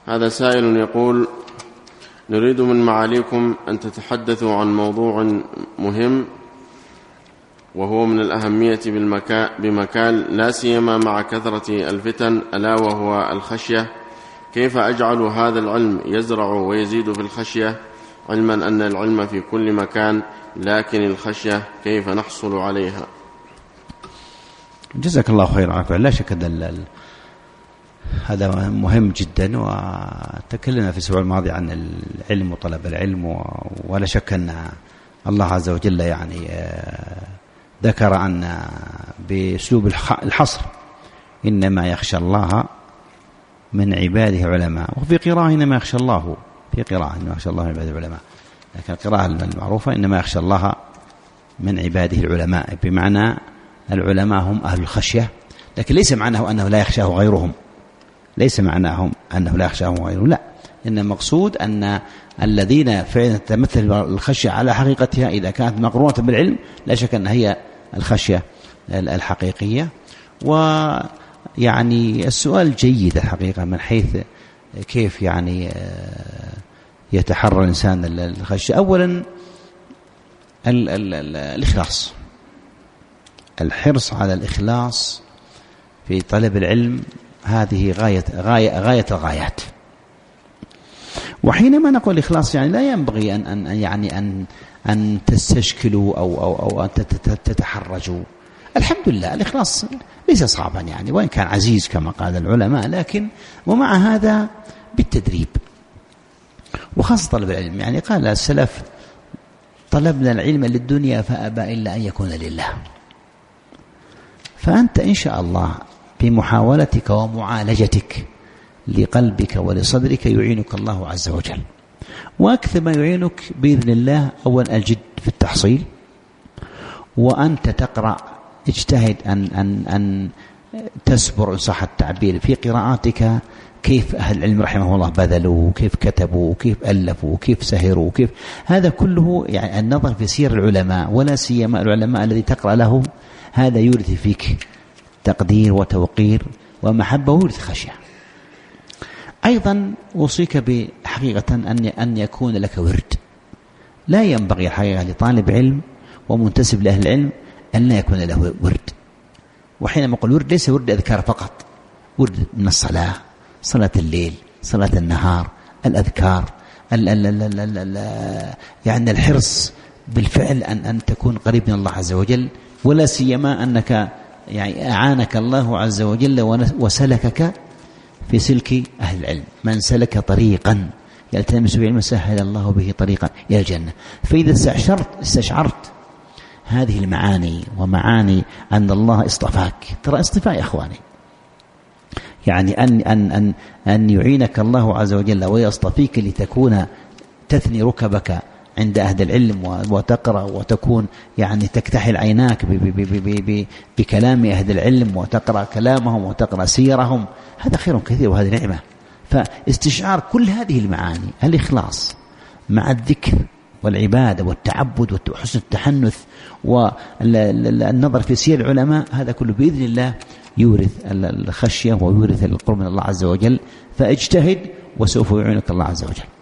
هذا سائل يقول: نريد من معاليكم أن تتحدثوا عن موضوع مهم وهو من الأهمية بمكان لا سيما مع كثرة الفتن، ألا وهو الخشية. كيف أجعل هذا العلم يزرع ويزيد في الخشية، علما أن العلم في كل مكان، لكن الخشية كيف نحصل عليها؟ جزاك الله خير عافية. لا شك أن هذا مهم جدا، وتكلمنا في الأسبوع الماضي عن العلم وطلب العلم، ولا شك أن الله عز وجل يعني ذكر أن بأسلوب الحصر: إنما يخشى الله من عباده علماء. وفي قراءة إنما يخشى الله، في قراءة إنما يخشى الله من عباده علماء، لكن القراءة المعروفة إنما يخشى الله من عباده العلماء، بمعنى العلماء هم أهل الخشية، لكن ليس معناه أنه لا يخشاه غيرهم، ليس معناه أنه لا يخشاه غيرهم، لا، إن المقصود أن الذين فعلا تمثل الخشية على حقيقتها إذا كانت مقرونة بالعلم لا شك أن هي الخشية الحقيقية. ويعني السؤال جيد الحقيقة من حيث كيف يعني يتحرى الإنسان الخشية. أولا الإخلاص، الحرص على الإخلاص في طلب العلم، هذه غاية الغايات. وحينما نقول الإخلاص يعني لا ينبغي أن تستشكلوا أو أن تتحرجوا. الحمد لله الإخلاص ليس صعبا يعني، وإن كان عزيز كما قال العلماء، لكن ومع هذا بالتدريب، وخاصة طلب العلم. يعني قال السلف: طلبنا العلم للدنيا فأبى إلا أن يكون لله. فأنت إن شاء الله بمحاولتك ومعالجتك لقلبك ولصدرك يعينك الله عز وجل. وأكثر ما يعينك بإذن الله أولا الجد في التحصيل، وأنت تقرأ، اجتهد أن تسبر إن صح التعبير في قراءاتك كيف أهل العلم رحمه الله بذلوا، كيف كتبوا، كيف ألفوا، كيف سهروا، كيف هذا كله. يعني النظر في سير العلماء، ولا سيما العلماء الذي تقرأ لهم، هذا يورث فيك تقدير وتوقير ومحبة ويورث خشية. أيضا أوصيك بحقيقة أن يكون لك ورد. لا ينبغي الحقيقة لطالب علم ومنتسب لأهل العلم أن لا يكون له ورد. وحينما أقول ورد ليس ورد أذكار فقط، ورد من الصلاة، صلاة الليل، صلاة النهار، الأذكار، يعني الحرص بالفعل أن تكون قريب من الله عز وجل، ولا سيما أنك يعني أعانك الله عز وجل وسلكك في سلك أهل العلم. من سلك طريقا يلتمس به علما سهل الله به طريقا إلى الجنة. فإذا استشعرت هذه المعاني ومعاني أن الله اصطفاك، ترى اصطفاء يا أخواني، يعني أن يعينك الله عز وجل ويصطفيك لتكون تثني ركبك عند أهل العلم وتقرأ وتكون يعني تكتحل عيناك بكلام أهل العلم وتقرأ كلامهم وتقرأ سيرهم، هذا خير كثير وهذه نعمة. فاستشعار كل هذه المعاني، الإخلاص مع الذكر والعبادة والتعبد وحسن التحنث والنظر في سير العلماء، هذا كله بإذن الله يورث الخشية ويورث القرب من الله عز وجل. فاجتهد وسوف يعينك الله عز وجل.